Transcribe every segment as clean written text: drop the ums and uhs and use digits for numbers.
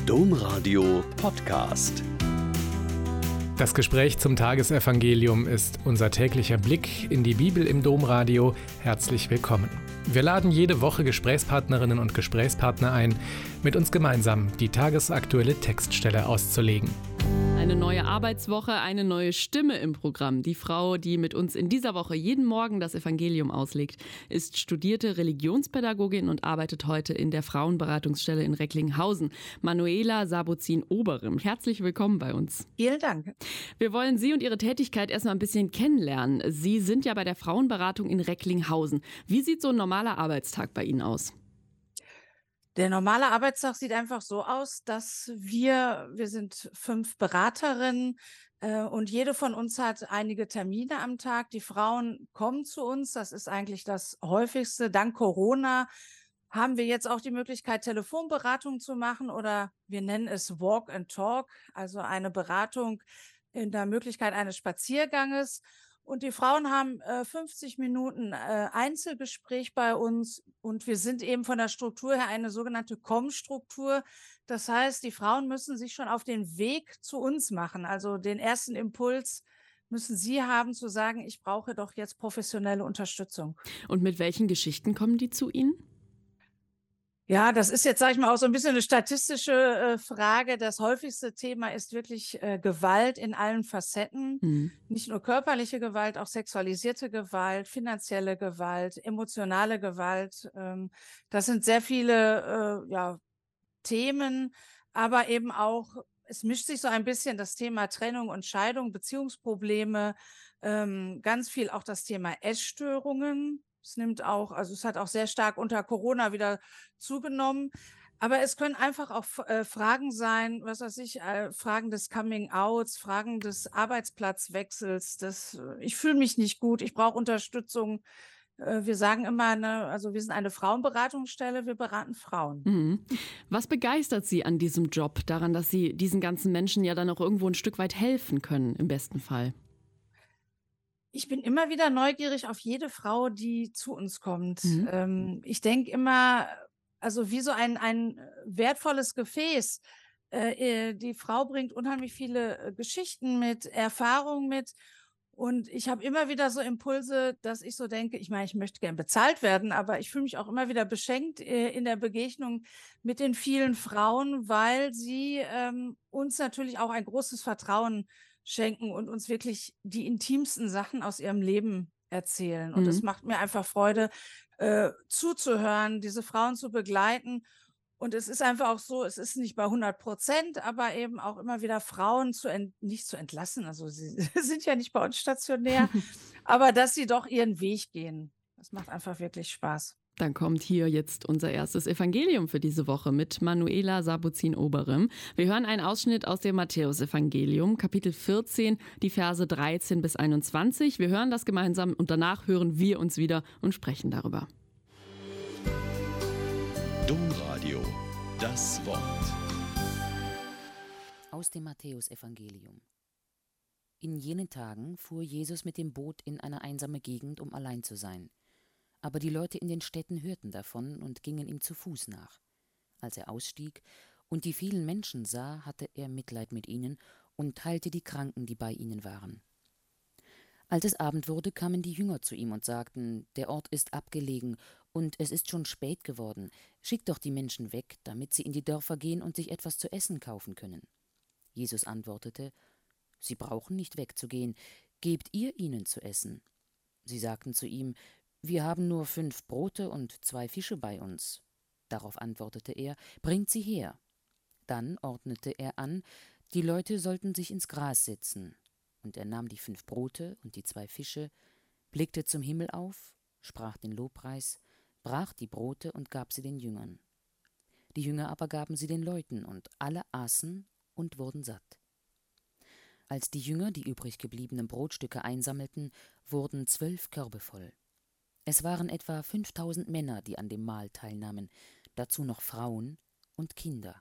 Domradio Podcast. Das Gespräch zum Tagesevangelium ist unser täglicher Blick in die Bibel im Domradio. Herzlich willkommen. Wir laden jede Woche Gesprächspartnerinnen und Gesprächspartner ein, mit uns gemeinsam die tagesaktuelle Textstelle auszulegen. Eine neue Arbeitswoche, eine neue Stimme im Programm. Die Frau, die mit uns in dieser Woche jeden Morgen das Evangelium auslegt, ist studierte Religionspädagogin und arbeitet heute in der Frauenberatungsstelle in Recklinghausen. Manuela Sabuzin-Oberem, herzlich willkommen bei uns. Vielen Dank. Wir wollen Sie und Ihre Tätigkeit erstmal ein bisschen kennenlernen. Sie sind ja bei der Frauenberatung in Recklinghausen. Wie sieht so ein normaler Arbeitstag bei Ihnen aus? Der normale Arbeitstag sieht einfach so aus, dass wir sind 5 Beraterinnen und jede von uns hat einige Termine am Tag. Die Frauen kommen zu uns, das ist eigentlich das Häufigste. Dank Corona haben wir jetzt auch die Möglichkeit, Telefonberatung zu machen oder wir nennen es Walk and Talk, also eine Beratung in der Möglichkeit eines Spazierganges. Und die Frauen haben 50 Minuten Einzelgespräch bei uns und wir sind eben von der Struktur her eine sogenannte Komm-Struktur. Das heißt, die Frauen müssen sich schon auf den Weg zu uns machen. Also den ersten Impuls müssen sie haben, zu sagen, ich brauche doch jetzt professionelle Unterstützung. Und mit welchen Geschichten kommen die zu Ihnen? Ja, das ist jetzt, sage ich mal, auch so ein bisschen eine statistische Frage. Das häufigste Thema ist wirklich Gewalt in allen Facetten. Nicht nur körperliche Gewalt, auch sexualisierte Gewalt, finanzielle Gewalt, emotionale Gewalt. Das sind sehr viele Themen, aber eben auch, es mischt sich so ein bisschen das Thema Trennung und Scheidung, Beziehungsprobleme, ganz viel auch das Thema Essstörungen. Es hat auch sehr stark unter Corona wieder zugenommen. Aber es können einfach auch Fragen sein, Fragen des Coming-outs, Fragen des Arbeitsplatzwechsels, ich fühle mich nicht gut, ich brauche Unterstützung. Wir sagen immer, wir sind eine Frauenberatungsstelle, wir beraten Frauen. Was begeistert Sie an diesem Job, daran, dass Sie diesen ganzen Menschen ja dann auch irgendwo ein Stück weit helfen können, im besten Fall? Ich bin immer wieder neugierig auf jede Frau, die zu uns kommt. Ich denke immer, also wie so ein wertvolles Gefäß. Die Frau bringt unheimlich viele Geschichten mit, Erfahrungen mit. Und ich habe immer wieder so Impulse, dass ich so denke, ich meine, ich möchte gern bezahlt werden, aber ich fühle mich auch immer wieder beschenkt in der Begegnung mit den vielen Frauen, weil sie uns natürlich auch ein großes Vertrauen schenken und uns wirklich die intimsten Sachen aus ihrem Leben erzählen. Und es macht mir einfach Freude, zuzuhören, diese Frauen zu begleiten. Und es ist einfach auch so, es ist nicht bei 100%, aber eben auch immer wieder Frauen nicht zu entlassen. Also sie sind ja nicht bei uns stationär, aber dass sie doch ihren Weg gehen. Das macht einfach wirklich Spaß. Dann kommt hier jetzt unser erstes Evangelium für diese Woche mit Manuela Sabuzin-Oberem. Wir hören einen Ausschnitt aus dem Matthäusevangelium, Kapitel 14, die Verse 13 bis 21. Wir hören das gemeinsam und danach hören wir uns wieder und sprechen darüber. Domradio, das Wort. Aus dem Matthäusevangelium. In jenen Tagen fuhr Jesus mit dem Boot in eine einsame Gegend, um allein zu sein. Aber die Leute in den Städten hörten davon und gingen ihm zu Fuß nach. Als er ausstieg und die vielen Menschen sah, hatte er Mitleid mit ihnen und heilte die Kranken, die bei ihnen waren. Als es Abend wurde, kamen die Jünger zu ihm und sagten, der Ort ist abgelegen und es ist schon spät geworden. Schickt doch die Menschen weg, damit sie in die Dörfer gehen und sich etwas zu essen kaufen können. Jesus antwortete, Sie brauchen nicht wegzugehen, gebt ihr ihnen zu essen. Sie sagten zu ihm, wir haben nur 5 Brote und 2 Fische bei uns. Darauf antwortete er, bringt sie her. Dann ordnete er an, die Leute sollten sich ins Gras setzen. Und er nahm die 5 Brote und die 2 Fische, blickte zum Himmel auf, sprach den Lobpreis, brach die Brote und gab sie den Jüngern. Die Jünger aber gaben sie den Leuten, und alle aßen und wurden satt. Als die Jünger die übrig gebliebenen Brotstücke einsammelten, wurden 12 Körbe voll. Es waren etwa 5000 Männer, die an dem Mahl teilnahmen, dazu noch Frauen und Kinder.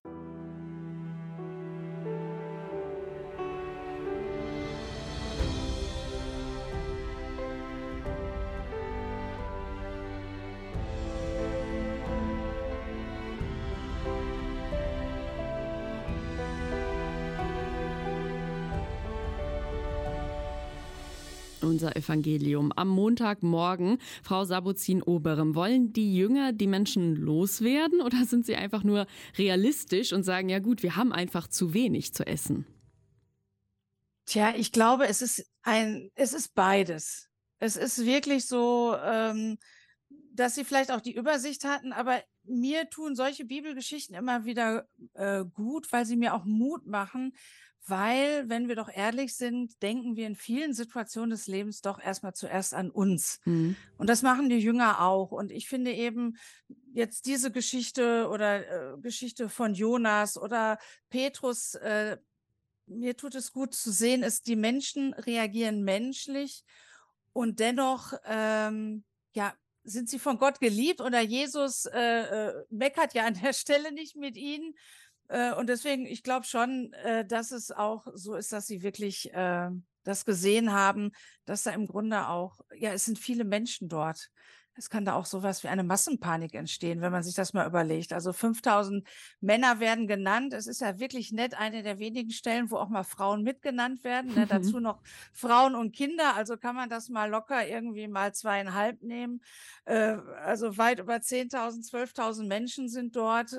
unser Evangelium am Montagmorgen. Frau Sabuzin-Oberem, wollen die Jünger die Menschen loswerden oder sind sie einfach nur realistisch und sagen, ja gut, wir haben einfach zu wenig zu essen? Tja, ich glaube, es ist beides. Es ist wirklich so, dass sie vielleicht auch die Übersicht hatten, aber mir tun solche Bibelgeschichten immer wieder gut, weil sie mir auch Mut machen, weil, wenn wir doch ehrlich sind, denken wir in vielen Situationen des Lebens doch erstmal zuerst an uns. Und das machen die Jünger auch. Und ich finde eben jetzt diese Geschichte oder Geschichte von Jonas oder Petrus, mir tut es gut zu sehen, die Menschen reagieren menschlich und dennoch sind sie von Gott geliebt oder Jesus meckert ja an der Stelle nicht mit ihnen. Und deswegen, ich glaube schon, dass es auch so ist, dass sie wirklich das gesehen haben, dass da im Grunde auch, es sind viele Menschen dort. Es kann da auch sowas wie eine Massenpanik entstehen, wenn man sich das mal überlegt. Also 5000 Männer werden genannt. Es ist ja wirklich nett, eine der wenigen Stellen, wo auch mal Frauen mitgenannt werden. Ne? Dazu noch Frauen und Kinder. Also kann man das mal locker irgendwie mal 2,5 nehmen. Also weit über 10.000, 12.000 Menschen sind dort.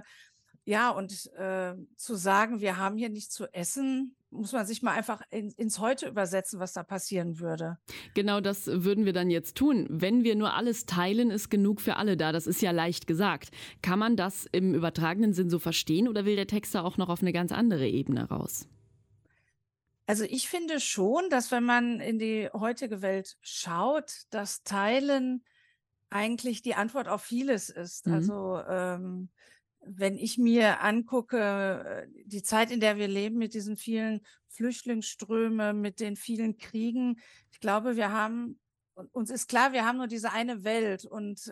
Zu sagen, wir haben hier nichts zu essen, muss man sich mal einfach ins Heute übersetzen, was da passieren würde. Genau, das würden wir dann jetzt tun. Wenn wir nur alles teilen, ist genug für alle da. Das ist ja leicht gesagt. Kann man das im übertragenen Sinn so verstehen oder will der Text da auch noch auf eine ganz andere Ebene raus? Also ich finde schon, dass wenn man in die heutige Welt schaut, das Teilen eigentlich die Antwort auf vieles ist. Also wenn ich mir angucke, die Zeit, in der wir leben, mit diesen vielen Flüchtlingsströmen, mit den vielen Kriegen, ich glaube, uns ist klar, wir haben nur diese eine Welt. Und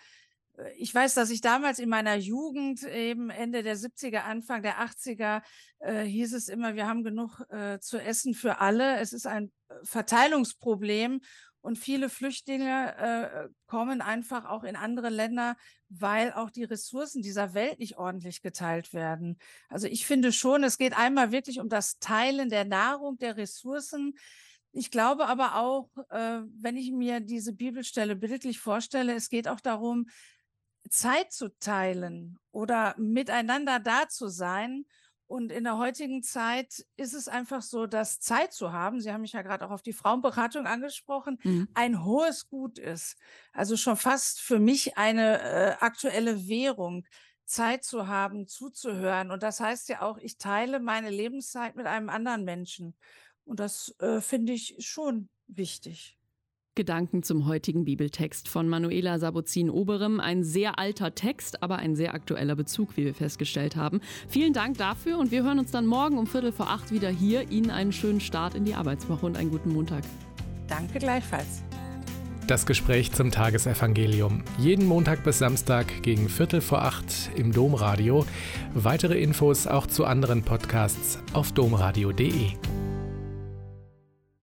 ich weiß, dass ich damals in meiner Jugend, eben Ende der 70er, Anfang der 80er, hieß es immer, wir haben genug zu essen für alle. Es ist ein Verteilungsproblem. Und viele Flüchtlinge kommen einfach auch in andere Länder, weil auch die Ressourcen dieser Welt nicht ordentlich geteilt werden. Also ich finde schon, es geht einmal wirklich um das Teilen der Nahrung, der Ressourcen. Ich glaube aber auch, wenn ich mir diese Bibelstelle bildlich vorstelle, es geht auch darum, Zeit zu teilen oder miteinander da zu sein. Und in der heutigen Zeit ist es einfach so, dass Zeit zu haben, Sie haben mich ja gerade auch auf die Frauenberatung angesprochen, ein hohes Gut ist. Also schon fast für mich eine aktuelle Währung, Zeit zu haben, zuzuhören. Und das heißt ja auch, ich teile meine Lebenszeit mit einem anderen Menschen. Und das finde ich schon wichtig. Gedanken zum heutigen Bibeltext von Manuela Sabuzin-Oberem. Ein sehr alter Text, aber ein sehr aktueller Bezug, wie wir festgestellt haben. Vielen Dank dafür und wir hören uns dann morgen um 7:45 wieder hier. Ihnen einen schönen Start in die Arbeitswoche und einen guten Montag. Danke gleichfalls. Das Gespräch zum Tagesevangelium. Jeden Montag bis Samstag gegen 7:45 im Domradio. Weitere Infos auch zu anderen Podcasts auf domradio.de.